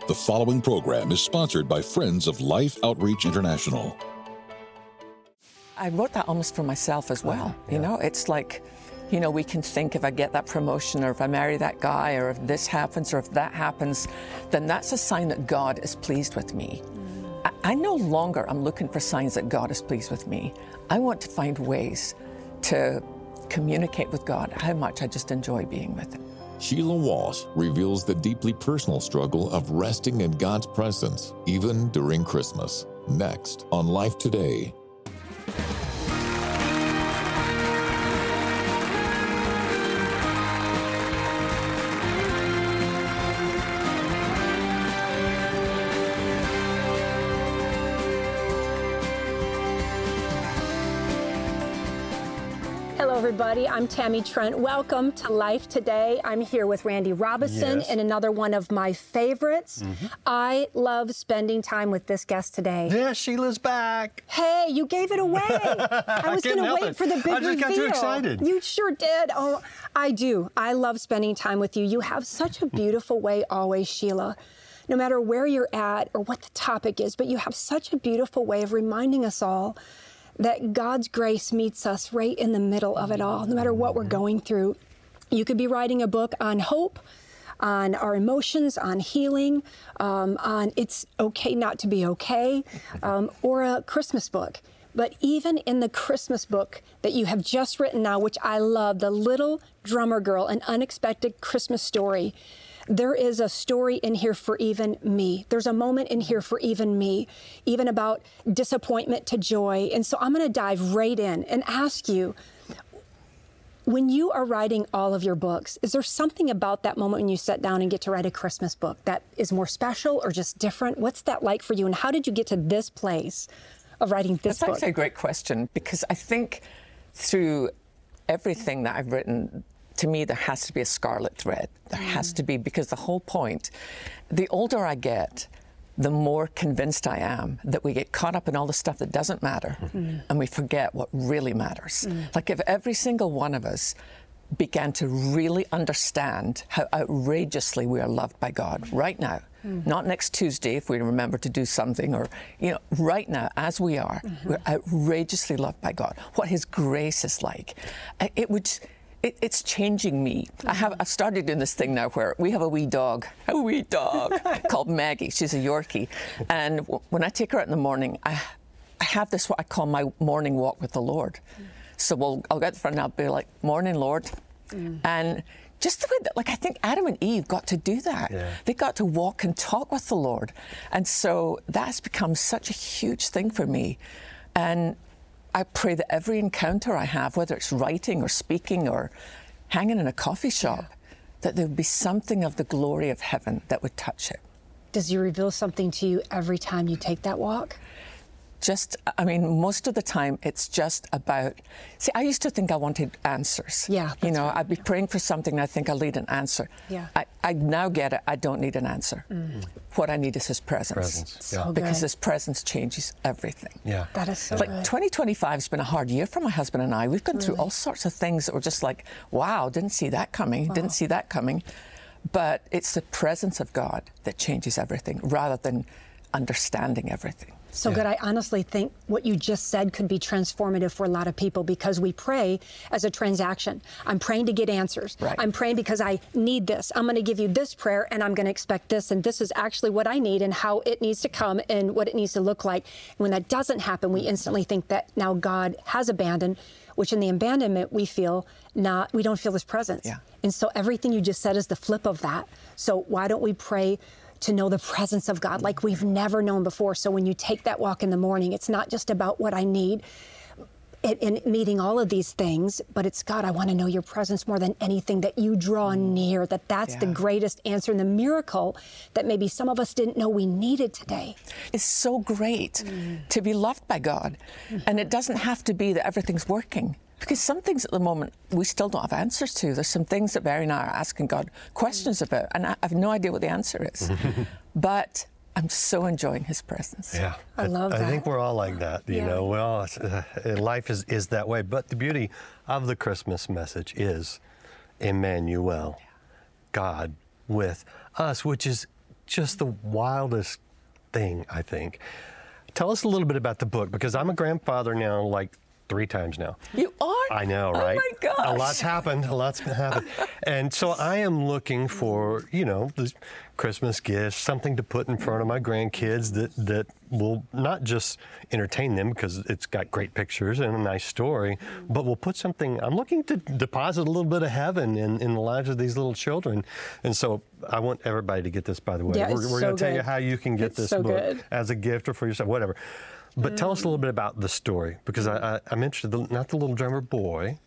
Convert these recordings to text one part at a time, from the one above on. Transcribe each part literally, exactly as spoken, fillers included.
The following program is sponsored by Friends of Life Outreach International. I wrote that almost for myself as well. Yeah. You know, it's like, you know, we can think if I get that promotion or if I marry that guy or if this happens or if that happens, then that's a sign that God is pleased with me. Mm. I, I no longer am looking for signs that God is pleased with me. I want to find ways to communicate with God how much I just enjoy being with Him. Sheila Walsh reveals the deeply personal struggle of resting in God's presence, even during Christmas. Next on Life Today. Everybody, I'm Tammy Trent. Welcome to Life Today. I'm here with Randy Robison Yes. and another one of my favorites. Mm-hmm. I love spending time with this guest today. Yeah, Sheila's back. Hey, you gave it away. I was going to wait it. for the big reveal. I just got too excited. You sure did. Oh, I do. I love spending time with you. You have such a beautiful way always, Sheila. No matter where you're at or what the topic is, but you have such a beautiful way of reminding us all that God's grace meets us right in the middle of it all, no matter what we're going through. You could be writing a book on hope, on our emotions, on healing, um, on it's okay not to be okay, um, or a Christmas book. But even in the Christmas book that you have just written now, which I love, The Little Drummer Girl, An Unexpected Christmas Story, there is a story in here for even me. There's a moment in here for even me, even about disappointment to joy. And so I'm going to dive right in and ask you, when you are writing all of your books, is there something about that moment when you sit down and get to write a Christmas book that is more special or just different? What's that like for you? And how did you get to this place of writing this That's book? That's actually a great question, because I think through everything that I've written, to me, there has to be a scarlet thread. There mm. has to be, because the whole point, the older I get, the more convinced I am that we get caught up in all the stuff that doesn't matter mm. and we forget what really matters. Mm. Like if every single one of us began to really understand how outrageously we are loved by God right now, mm. not next Tuesday if we remember to do something, or, you know, right now as we are, mm-hmm. we're outrageously loved by God, what His grace is like. It would... It, it's changing me. Mm-hmm. I have, I've started doing this thing now where we have a wee dog, a wee dog called Maggie. She's a Yorkie. And w- when I take her out in the morning, I, I have this, what I call my morning walk with the Lord. Mm. So we'll, I'll get to the front and I'll be like, morning, Lord. Mm. And just the way that, like, I think Adam and Eve got to do that. Yeah. They got to walk and talk with the Lord. And so that's become such a huge thing for me. And I pray that every encounter I have, whether it's writing or speaking or hanging in a coffee shop, yeah. that there would be something of the glory of heaven that would touch it. Does He reveal something to you every time you take that walk? Just, I mean, most of the time it's just about, see, I used to think I wanted answers. Yeah. You know, right. I'd be praying for something and I think I'll need an answer. Yeah. I, I now get it. I don't need an answer. Mm. What I need is His presence. Presence. Yeah. So because good. His presence changes everything. Yeah. That is so Like good. twenty twenty-five has been a hard year for my husband and I. We've gone really? through all sorts of things that were just like, wow, didn't see that coming, Wow. didn't see that coming. But it's the presence of God that changes everything rather than understanding everything. So yeah. good. I honestly think what you just said could be transformative for a lot of people, because we pray as a transaction. I'm praying to get answers. Right. I'm praying because I need this. I'm going to give you this prayer and I'm going to expect this. And this is actually what I need and how it needs to come and what it needs to look like. And when that doesn't happen, we instantly think that now God has abandoned, which in the abandonment we feel not, we don't feel His presence. Yeah. And so everything you just said is the flip of that. So why don't we pray to know the presence of God like we've never known before? So when you take that walk in the morning, it's not just about what I need in meeting all of these things, but it's, God, I want to know your presence more than anything, that you draw near, that that's Yeah. the greatest answer and the miracle that maybe some of us didn't know we needed today. It's so great mm. to be loved by God. Mm-hmm. And it doesn't have to be that everything's working. Because some things at the moment we still don't have answers to. There's some things that Barry and I are asking God questions about, and I have no idea what the answer is. But I'm so enjoying His presence. Yeah, I love that. I think we're all like that. You Yeah. know, we all, uh, life is, is that way. But the beauty of the Christmas message is Emmanuel, God with us, which is just the wildest thing, I think. Tell us a little bit about the book, because I'm a grandfather now, like three times now. You are? I know, right? Oh my gosh. A lot's happened. A lot's been happened. And so I am looking for, you know, this Christmas gifts, something to put in front of my grandkids that, that will not just entertain them because it's got great pictures and a nice story, but will put something, I'm looking to deposit a little bit of heaven in, in the lives of these little children. And so I want everybody to get this, by the way. Yeah, we're it's we're so going to tell you good. how you can get It's this so book good. as a gift or for yourself, whatever. But tell us a little bit about the story, because I, I, I'm interested, the, not the little drummer boy,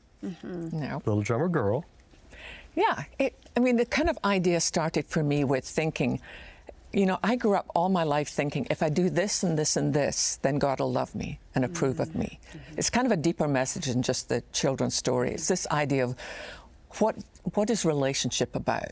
No. little drummer girl. Yeah, it, I mean, the kind of idea started for me with thinking, you know, I grew up all my life thinking, if I do this and this and this, then God will love me and approve of me. It's kind of a deeper message than just the children's story. It's this idea of what what is relationship about?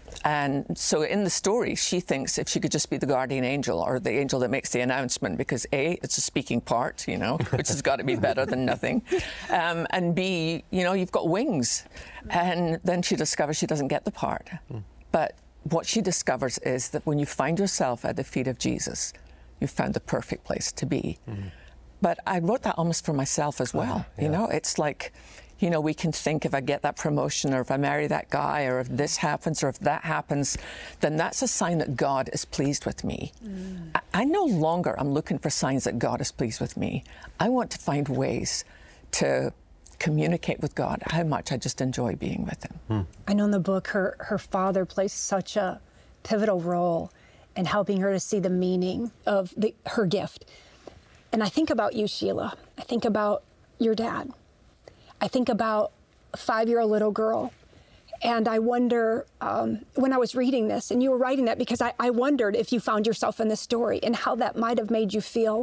And so in the story, she thinks if she could just be the guardian angel or the angel that makes the announcement, because A, it's a speaking part, you know, which has got to be better than nothing. Um, and B, you know, you've got wings. And then she discovers she doesn't get the part. Mm. But what she discovers is that when you find yourself at the feet of Jesus, you've found the perfect place to be. Mm. But I wrote that almost for myself as well. Uh, yeah. You know, it's like, you know, we can think if I get that promotion or if I marry that guy or if this happens or if that happens, then that's a sign that God is pleased with me. Mm. I, I no longer am looking for signs that God is pleased with me. I want to find ways to communicate with God how much I just enjoy being with him. Mm. I know in the book her, her father plays such a pivotal role in helping her to see the meaning of the, her gift. And I think about you, Sheila. I think about your dad. I think about a five-year-old little girl, and I wonder, um, when I was reading this, and you were writing that because I, I wondered if you found yourself in this story and how that might have made you feel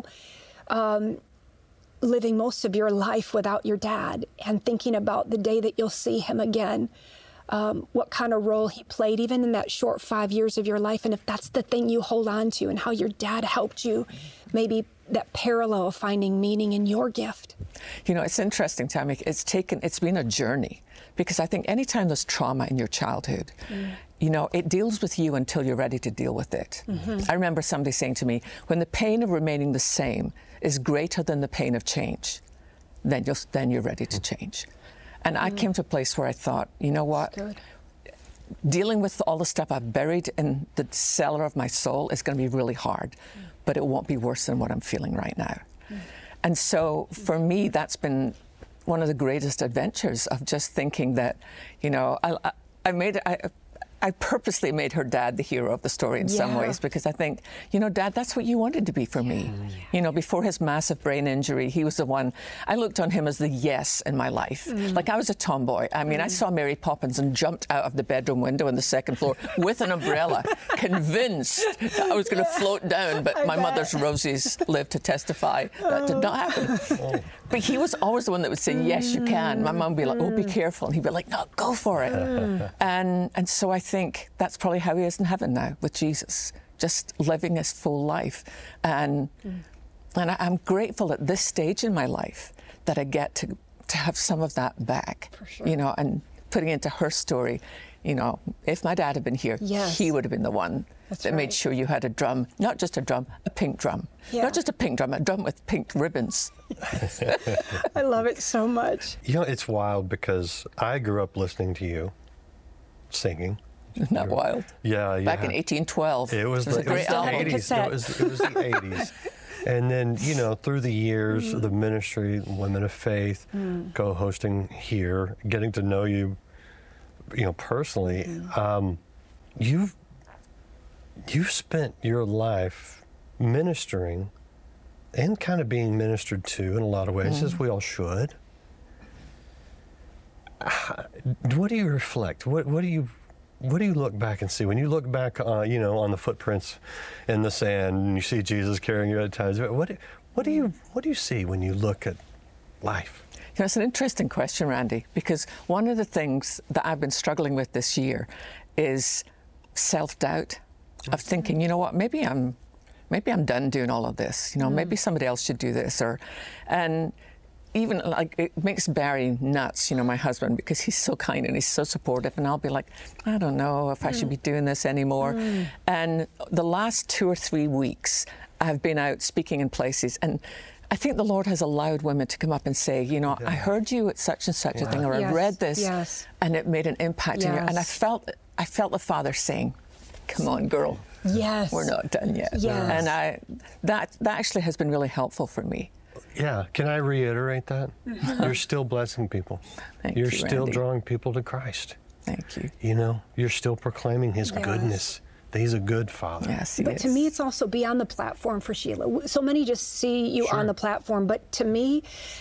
um, living most of your life without your dad and thinking about the day that you'll see him again, um, what kind of role he played even in that short five years of your life, and if that's the thing you hold on to and how your dad helped you, maybe that parallel of finding meaning in your gift. You know, it's interesting, Tammy. It's taken, it's been a journey, because I think anytime there's trauma in your childhood, mm. you know, it deals with you until you're ready to deal with it. Mm-hmm. I remember somebody saying to me, when the pain of remaining the same is greater than the pain of change, then you'll, then you're ready to change. And mm. I came to a place where I thought, you know what? Dealing with all the stuff I've buried in the cellar of my soul is going to be really hard, mm. but it won't be worse than what I'm feeling right now. Mm. And so for me, that's been one of the greatest adventures of just thinking that, you know, I, I, I made I, I purposely made her dad the hero of the story in yeah. some ways, because I think, you know, Dad, that's what you wanted to be for me. Yeah. You know, before his massive brain injury, he was the one, I looked on him as the yes in my life. Mm. Like, I was a tomboy. I mean, mm. I saw Mary Poppins and jumped out of the bedroom window on the second floor with an umbrella, convinced that I was going to float down, but I my bet. mother's roses lived to testify that did not happen. Oh. But he was always the one that would say, yes, you can. My mum would be like, oh, be careful. And he'd be like, no, go for it. Mm. and and so I think that's probably how he is in heaven now with Jesus, just living his full life. And mm. and I, I'm grateful at this stage in my life that I get to, to have some of that back, for sure. you know, and putting into her story, you know, if my dad had been here, yes. he would have been the one That's that right. made sure you had a drum, not just a drum, a pink drum. Yeah. Not just a pink drum, a drum with pink ribbons. I love it so much. You know, it's wild because I grew up listening to you singing. Isn't that wild? Yeah, yeah. Back in eighteen twelve. It was, it was the, a great it was album. the eighties. It was, it was the eighties. And then, you know, through the years mm. of the ministry, Women of Faith, mm. co-hosting here, getting to know you, you know, personally, mm. um, you've you've spent your life ministering and kind of being ministered to in a lot of ways, mm. as we all should. What do you reflect? What what do you what do you look back and see when you look back, uh, you know, on the footprints in the sand and you see Jesus carrying you at times? What what do you what do you see when you look at life? You know, it's an interesting question, Randy, because one of the things that I've been struggling with this year is self-doubt of thinking, you know what, maybe I'm maybe I'm done doing all of this. You know, mm. maybe somebody else should do this. Or, and even like it makes Barry nuts, you know, my husband, because he's so kind and he's so supportive, and I'll be like, I don't know if I should be doing this anymore. Mm. And the last two or three weeks, I've been out speaking in places, and I think the Lord has allowed women to come up and say, you know, yeah. I heard you at such and such yeah. a thing, or yes. I read this, yes. and it made an impact yes. in you. And I felt, I felt the Father saying, come on, girl. Yes. We're not done yet. Yes. And I, that, that actually has been really helpful for me. Yeah, can I reiterate that? You're still blessing people. Thank you're you, still Randy. drawing people to Christ. Thank you. You know, you're still proclaiming His yes. goodness. That He's a good Father. Yes, He but is. to me, it's also beyond the platform for Sheila. So many just see you Sure. on the platform, but to me,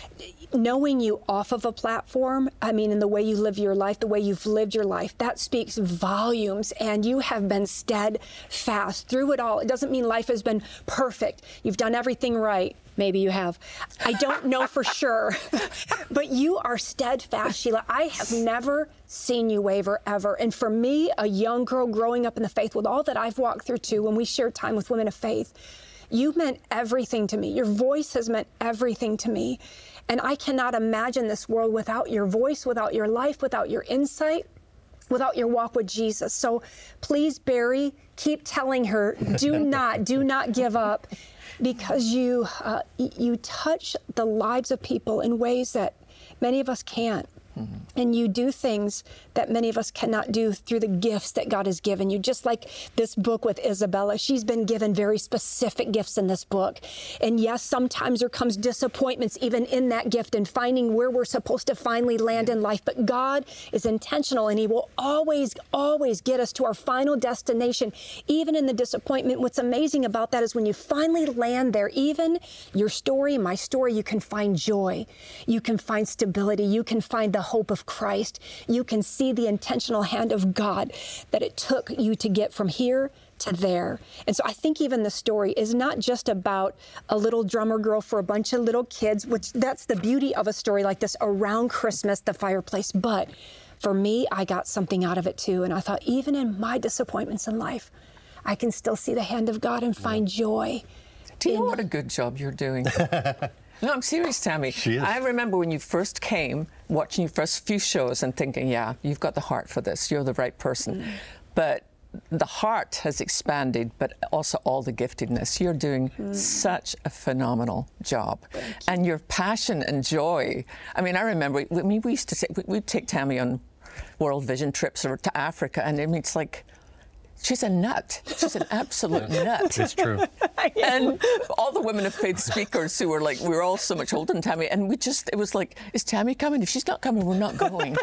knowing you off of a platform, I mean, in the way you live your life, the way you've lived your life, that speaks volumes. And you have been steadfast through it all. It doesn't mean life has been perfect. You've done everything right. Maybe you have. I don't know for sure. But you are steadfast, Sheila. I have never seen you waver, ever. And for me, a young girl growing up in the faith, with all that I've walked through too, when we shared time with women of faith, you meant everything to me. Your voice has meant everything to me. And I cannot imagine this world without your voice, without your life, without your insight, without your walk with Jesus. So please, Barry, keep telling her, do not, do not give up, because you, uh, you touch the lives of people in ways that many of us can't. Mm-hmm. And you do things that many of us cannot do through the gifts that God has given you. Just like this book with Isabella, she's been given very specific gifts in this book. And yes, sometimes there comes disappointments even in that gift and finding where we're supposed to finally land in life. But God is intentional, and He will always, always get us to our final destination, even in the disappointment. What's amazing about that is when you finally land there, even your story, my story, you can find joy. You can find stability. You can find the hope of Christ. You can see the intentional hand of God that it took you to get from here to there. And so I think even the story is not just about a little drummer girl for a bunch of little kids, which that's the beauty of a story like this around Christmas, the fireplace. But for me, I got something out of it too. And I thought, even in my disappointments in life, I can still see the hand of God and find joy. Do you know what a good job you're doing? No, I'm serious, Tammy. She is. I remember when you first came, watching your first few shows and thinking, yeah, you've got the heart for this. You're the right person. Mm. But the heart has expanded, but also all the giftedness. You're doing mm. such a phenomenal job. And your passion and joy. I mean, I remember, I mean, we used to take, we'd take Tammy on World Vision trips or to Africa, and I mean, it's like, she's a nut. She's an absolute nut. It's true. And all the women of faith speakers who were like, we were all so much older than Tammy, and we just, it was like, is Tammy coming? If she's not coming, we're not going.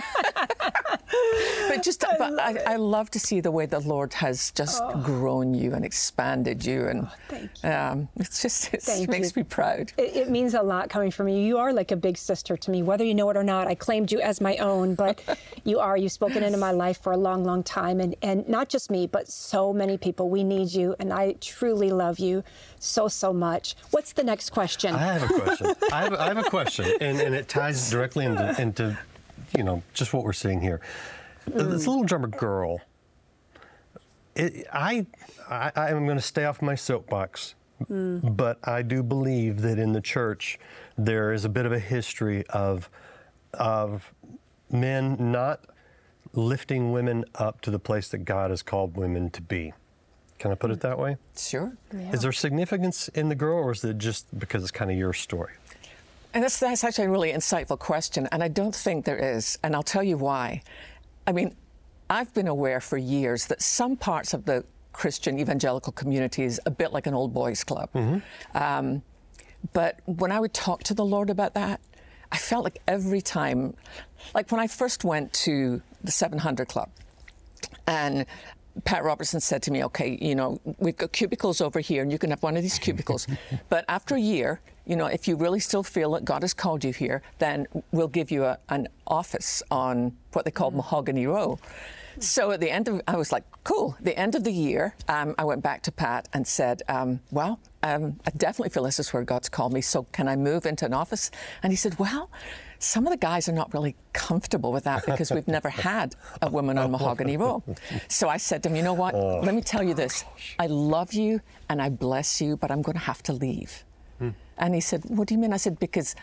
But just, I but love I, I love to see the way the Lord has just oh. grown you and expanded you, and oh, thank you. Um, it's just, it thank makes you. me proud. It, it means a lot coming from you. You are like a big sister to me, whether you know it or not. I claimed you as my own, but you are. You've spoken into my life for a long, long time, and and not just me, but so many people. We need you, and I truly love you so, so much. What's the next question? I have a question. I, have, I have a question, and, and it ties directly into, into, you know, just what we're seeing here. Mm. This little drummer girl, it, I, I, I'm going to stay off my soapbox, mm. but I do believe that in the church there is a bit of a history of, of men not lifting women up to the place that God has called women to be. Can I put it that way? Sure. Yeah. Is there significance in the girl, or is it just because it's kind of your story? And that's, that's actually a really insightful question, and I don't think there is, and I'll tell you why. I mean, I've been aware for years that some parts of the Christian evangelical community is a bit like an old boys club. Mm-hmm. Um, but when I would talk to the Lord about that, I felt like every time, like when I first went to the seven hundred Club, and Pat Robertson said to me, okay, you know, we've got cubicles over here, and you can have one of these cubicles. But after a year, you know, if you really still feel that God has called you here, then we'll give you a, an office on what they call mm. Mahogany Row. So at the end of, I was like, cool. At the end of the year, um, I went back to Pat and said, um, well, um, I definitely feel this is where God's called me, so can I move into an office? And he said, well, some of the guys are not really comfortable with that because we've never had a woman on Mahogany Row. So I said to him, you know what, oh, let me tell you this. I love you and I bless you, but I'm going to have to leave. Hmm. And he said, what do you mean? I said, because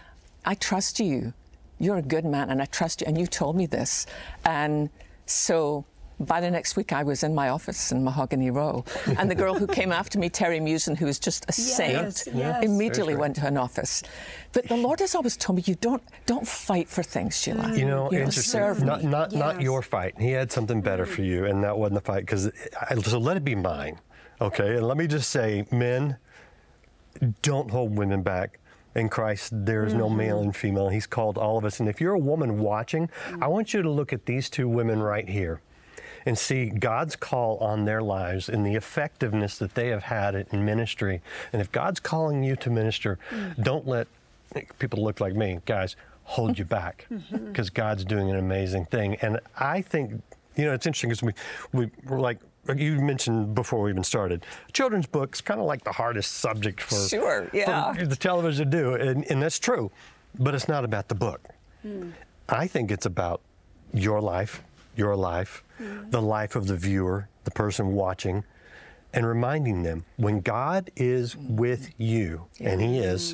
I trust you. You're a good man, and I trust you. And you told me this. And so by the next week, I was in my office in Mahogany Row. And the girl who came after me, Terry Musin, who was just a Yes, saint, yes. immediately Right. went to an office. But the Lord has always told me, you don't don't fight for things, Sheila. You know, you know interesting. serve Not me. not not Yes. your fight. He had something better for you, and that wasn't the fight. Because so let it be mine, okay? And let me just say, men, don't hold women back. In Christ, there is no male and female. He's called all of us. And if you're a woman watching, I want you to look at these two women right here and see God's call on their lives and the effectiveness that they have had in ministry. And if God's calling you to minister, don't let people look like me, guys, hold you back, because God's doing an amazing thing. And I think, you know, it's interesting because we, we were like, you mentioned before we even started, children's books kind of like the hardest subject for, Sure, yeah. for the television to do, and, and that's true, but it's not about the book. Mm. I think it's about your life, your life, mm. the life of the viewer, the person watching, and reminding them when God is with you, yeah. and He is,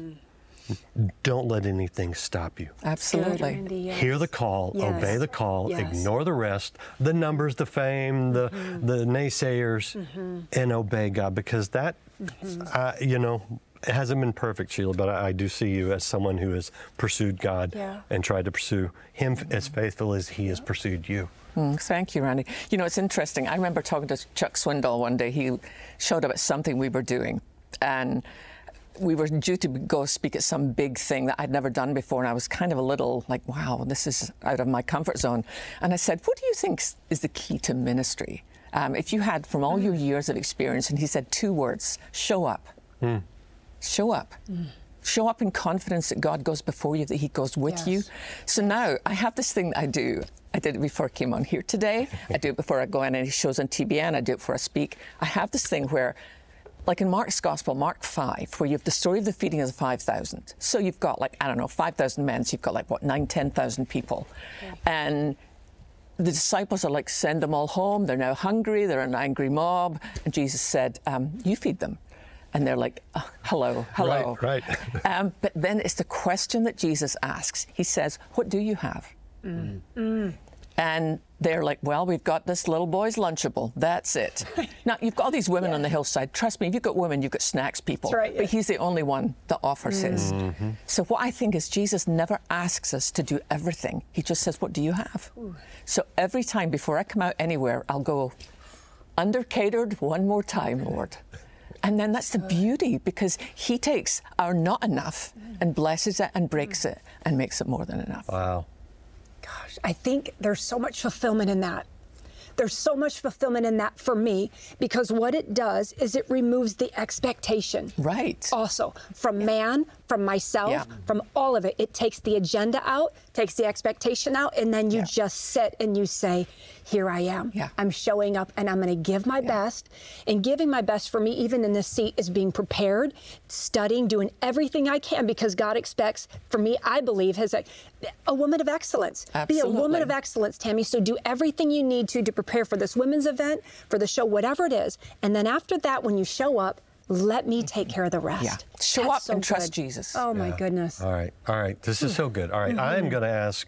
don't let anything stop you. Absolutely. Good, yes. Hear the call, Yes. obey the call, Yes. ignore the rest, the numbers, the fame, the Mm-hmm. the naysayers, mm-hmm. and obey God, because that, mm-hmm. uh, you know, it hasn't been perfect, Sheila, but I, I do see you as someone who has pursued God Yeah. and tried to pursue Him mm-hmm. as faithful as He has pursued you. Mm, thank you, Randy. You know, it's interesting. I remember talking to Chuck Swindoll one day. He showed up at something we were doing, and we were due to go speak at some big thing that I'd never done before, and I was kind of a little like, wow, this is out of my comfort zone. And I said, what do you think is the key to ministry? Um, if you had, from all your years of experience, and he said two words, show up. Mm. Show up. Mm. Show up in confidence that God goes before you, that He goes with Yes. you. So now I have this thing that I do. I did it before I came on here today. I do it before I go on any shows on T B N. I do it before I speak. I have this thing where, like in Mark's Gospel, Mark five, where you have the story of the feeding of the five thousand. So you've got like, I don't know, five thousand men, so you've got like, what, nine, ten thousand people. Yeah. And the disciples are like, send them all home. They're now hungry. They're an angry mob. And Jesus said, um, you feed them. And they're like, oh, hello, hello. Right, right. um, but then it's the question that Jesus asks. He says, what do you have? Mm. Mm. And they're like, well, we've got this little boy's Lunchable. That's it. Now, you've got all these women yeah. on the hillside. Trust me, if you've got women, you've got snacks people. That's right, yeah. But He's the only one that offers mm. His. Mm-hmm. So what I think is Jesus never asks us to do everything. He just says, what do you have? Ooh. So every time before I come out anywhere, I'll go, under-catered one more time, Lord. And then that's the beauty, because He takes our not enough and blesses it and breaks it and makes it more than enough. Wow. Gosh, I think there's so much fulfillment in that. There's so much fulfillment in that for me, because what it does is it removes the expectation. Right. Also, from yeah. man, from myself, yeah. from all of it. It takes the agenda out, takes the expectation out, and then you yeah. just sit and you say, here I am. Yeah. I'm showing up, and I'm going to give my yeah. best. And giving my best for me, even in this seat, is being prepared, studying, doing everything I can, because God expects, for me, I believe, has a, a woman of excellence. Absolutely. Be a woman of excellence, Tammy. So do everything you need to to prepare for this women's event, for the show, whatever it is. And then after that, when you show up, let me take care of the rest. Yeah. Show That's up so and trust good. Jesus. Oh, my Yeah. goodness. All right, all right. This is so good. All right, mm-hmm. I am going to ask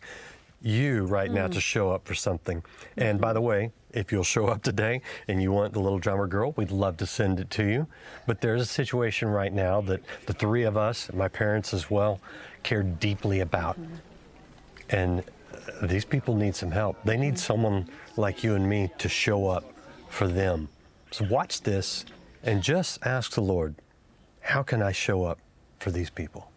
you right now to show up for something. And by the way, if you'll show up today and you want the Little Drummer Girl, we'd love to send it to you. But there's a situation right now that the three of us, and my parents as well, care deeply about. Mm-hmm. And uh, these people need some help. They need someone like you and me to show up for them. So watch this and just ask the Lord, how can I show up for these people?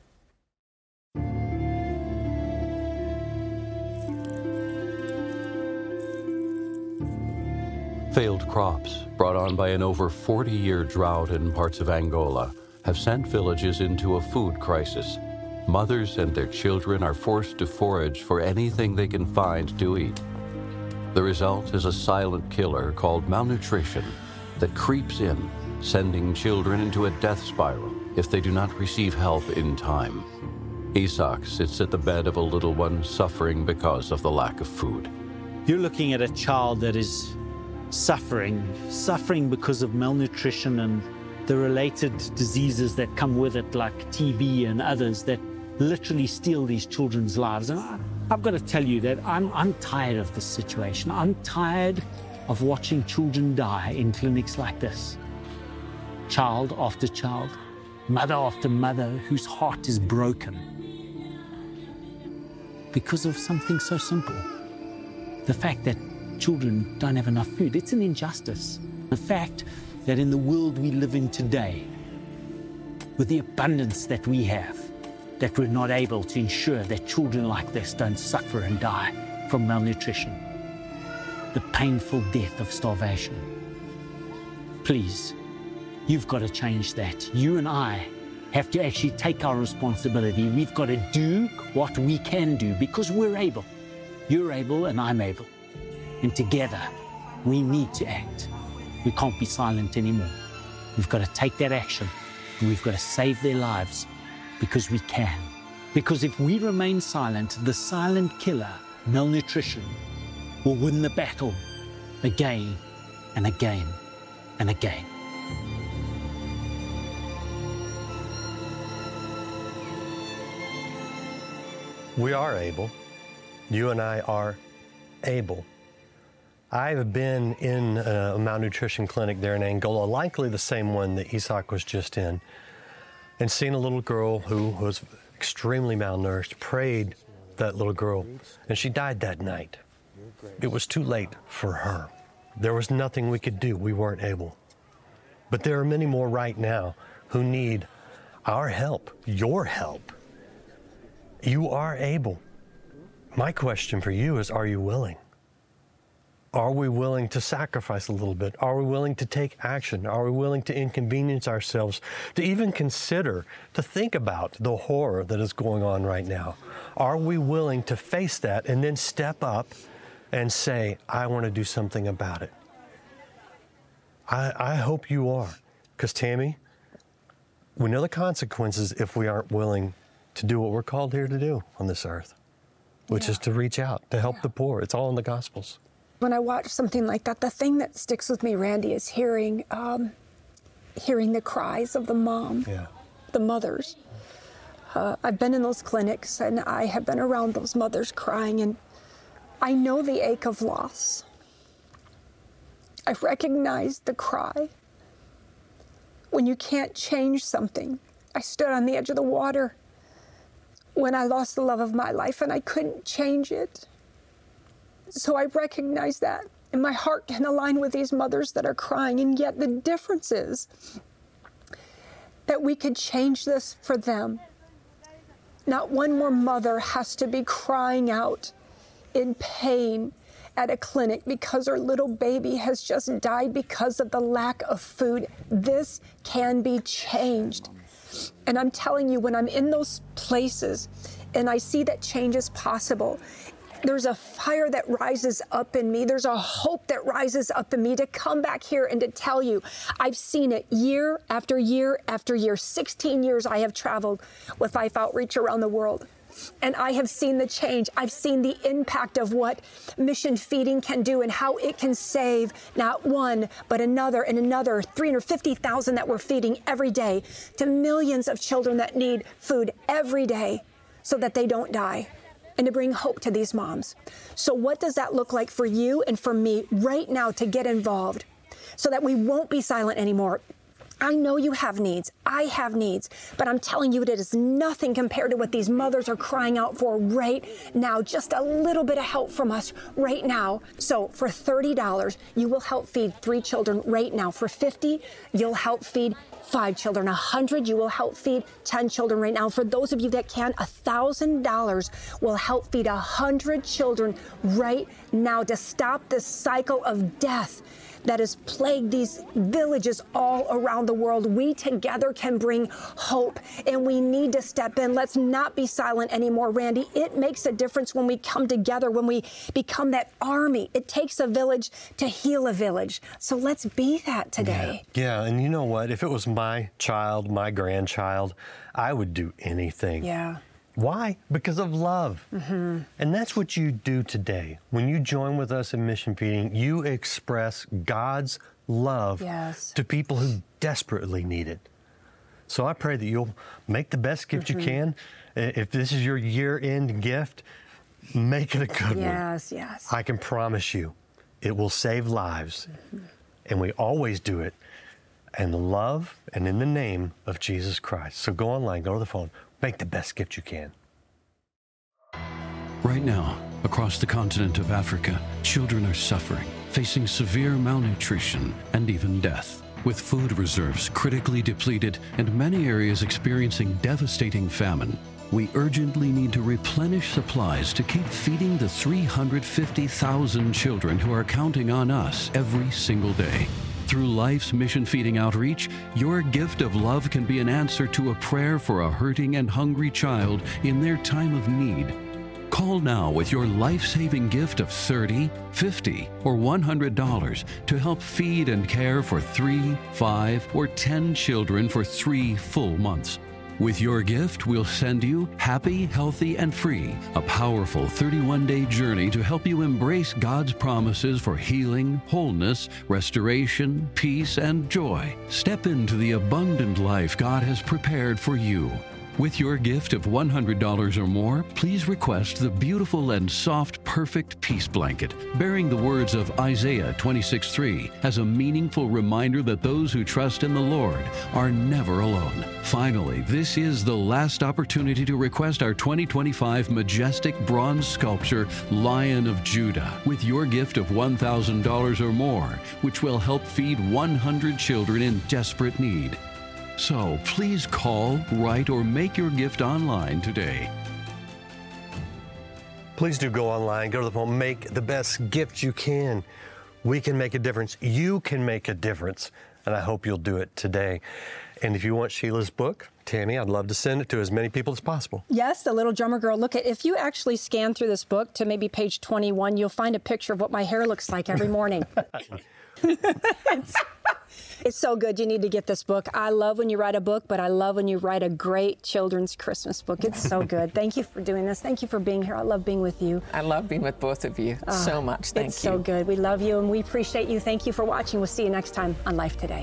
Failed crops, brought on by an over forty-year drought in parts of Angola, have sent villages into a food crisis. Mothers and their children are forced to forage for anything they can find to eat. The result is a silent killer called malnutrition that creeps in, sending children into a death spiral if they do not receive help in time. Isak sits at the bed of a little one suffering because of the lack of food. You're looking at a child that is suffering, suffering because of malnutrition and the related diseases that come with it, like T B and others, that literally steal these children's lives. And I, I've got to tell you that I'm, I'm tired of this situation. I'm tired of watching children die in clinics like this. Child after child, mother after mother whose heart is broken because of something so simple. The fact that children don't have enough food, it's an injustice. The fact that in the world we live in today, with the abundance that we have, that we're not able to ensure that children like this don't suffer and die from malnutrition, the painful death of starvation. Please, you've got to change that. You and I have to actually take our responsibility. We've got to do what we can do because we're able. You're able and I'm able. And together, we need to act. We can't be silent anymore. We've got to take that action and we've got to save their lives because we can. Because if we remain silent, the silent killer, malnutrition, will win the battle again and again and again. We are able. You and I are able. I've been in a malnutrition clinic there in Angola, likely the same one that Isak was just in, and seen a little girl who was extremely malnourished, prayed that little girl, and she died that night. It was too late for her. There was nothing we could do. We weren't able. But there are many more right now who need our help, your help. You are able. My question for you is, are you willing? Are we willing to sacrifice a little bit? Are we willing to take action? Are we willing to inconvenience ourselves, to even consider, to think about the horror that is going on right now? Are we willing to face that and then step up and say, I want to do something about it? I, I hope you are, because Tammy, we know the consequences if we aren't willing to do what we're called here to do on this earth, which yeah. is to reach out, to help yeah. the poor. It's all in the Gospels. When I watch something like that, the thing that sticks with me, Randy, is hearing um, hearing the cries of the mom, yeah. the mothers. Uh, I've been in those clinics, and I have been around those mothers crying, and I know the ache of loss. I've recognized the cry. When you can't change something. I stood on the edge of the water when I lost the love of my life, and I couldn't change it. So I recognize that, and my heart can align with these mothers that are crying, and yet the difference is that we could change this for them. Not one more mother has to be crying out in pain at a clinic because her little baby has just died because of the lack of food. This can be changed. And I'm telling you, when I'm in those places and I see that change is possible, there's a fire that rises up in me. There's a hope that rises up in me to come back here and to tell you, I've seen it year after year after year. sixteen years I have traveled with Life Outreach around the world. And I have seen the change. I've seen the impact of what mission feeding can do and how it can save not one, but another and another three hundred fifty thousand that we're feeding every day to millions of children that need food every day so that they don't die, and to bring hope to these moms. So what does that look like for you and for me right now to get involved so that we won't be silent anymore? I know you have needs. I have needs. But I'm telling you, it is nothing compared to what these mothers are crying out for right now. Just a little bit of help from us right now. So for thirty dollars, you will help feed three children right now. For fifty dollars, you'll help feed five children. one hundred dollars, you will help feed ten children right now. For those of you that can, one thousand dollars will help feed one hundred children right now to stop this cycle of death that has plagued these villages all around the world. We together can bring hope, and we need to step in. Let's not be silent anymore, Randy. It makes a difference when we come together, when we become that army. It takes a village to heal a village. So let's be that today. Yeah, yeah, and you know what? If it was my child, my grandchild, I would do anything. Yeah. Why? Because of love. Mm-hmm. And that's what you do today. When you join with us in Mission Feeding, you express God's love yes. to people who desperately need it. So I pray that you'll make the best gift mm-hmm. you can. If this is your year-end gift, make it a good one. Yes, yes. I can promise you it will save lives. Mm-hmm. And we always do it in the love and in the name of Jesus Christ. So go online, go to the phone, make the best gift you can. Right now, across the continent of Africa, children are suffering, facing severe malnutrition and even death. With food reserves critically depleted and many areas experiencing devastating famine, we urgently need to replenish supplies to keep feeding the three hundred fifty thousand children who are counting on us every single day. Through Life's Mission Feeding Outreach, your gift of love can be an answer to a prayer for a hurting and hungry child in their time of need. Call now with your life-saving gift of thirty dollars, fifty dollars, or one hundred dollars to help feed and care for three, five, or ten children for three full months. With your gift, we'll send you Happy, Healthy, and Free, a powerful thirty-one day journey to help you embrace God's promises for healing, wholeness, restoration, peace, and joy. Step into the abundant life God has prepared for you. With your gift of one hundred dollars or more, please request the beautiful and soft Perfect Peace Blanket, bearing the words of Isaiah twenty-six three as a meaningful reminder that those who trust in the Lord are never alone. Finally, this is the last opportunity to request our twenty twenty-five majestic bronze sculpture, Lion of Judah, with your gift of one thousand dollars or more, which will help feed one hundred children in desperate need. So please call, write, or make your gift online today. Please do go online, go to the phone, make the best gift you can. We can make a difference. You can make a difference. And I hope you'll do it today. And if you want Sheila's book, Tammy, I'd love to send it to as many people as possible. Yes, The Little Drummer Girl. Look, at if you actually scan through this book to maybe page twenty-one, you'll find a picture of what my hair looks like every morning. it's, it's so good. You need to get this book. I love when you write a book, but I love when you write a great children's Christmas book. It's so good. Thank you for doing this. Thank you for being here. I love being with you. I love being with both of you uh, so much. Thank it's you. It's so good. We love you and we appreciate you. Thank you for watching. We'll see you next time on Life Today.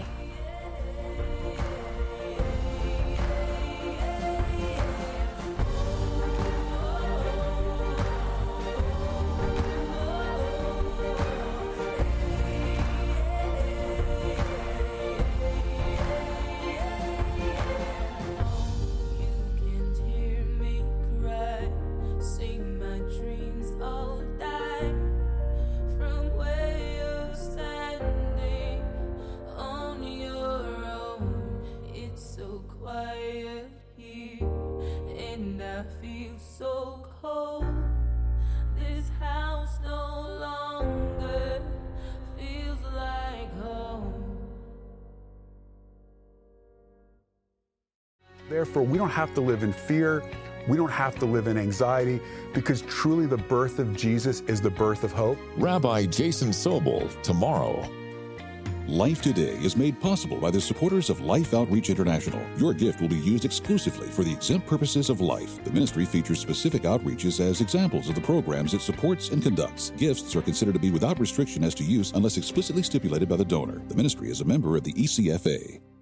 Therefore, we don't have to live in fear. We don't have to live in anxiety, because truly the birth of Jesus is the birth of hope. Rabbi Jason Sobel, tomorrow. Life Today is made possible by the supporters of Life Outreach International. Your gift will be used exclusively for the exempt purposes of life. The ministry features specific outreaches as examples of the programs it supports and conducts. Gifts are considered to be without restriction as to use unless explicitly stipulated by the donor. The ministry is a member of the E C F A.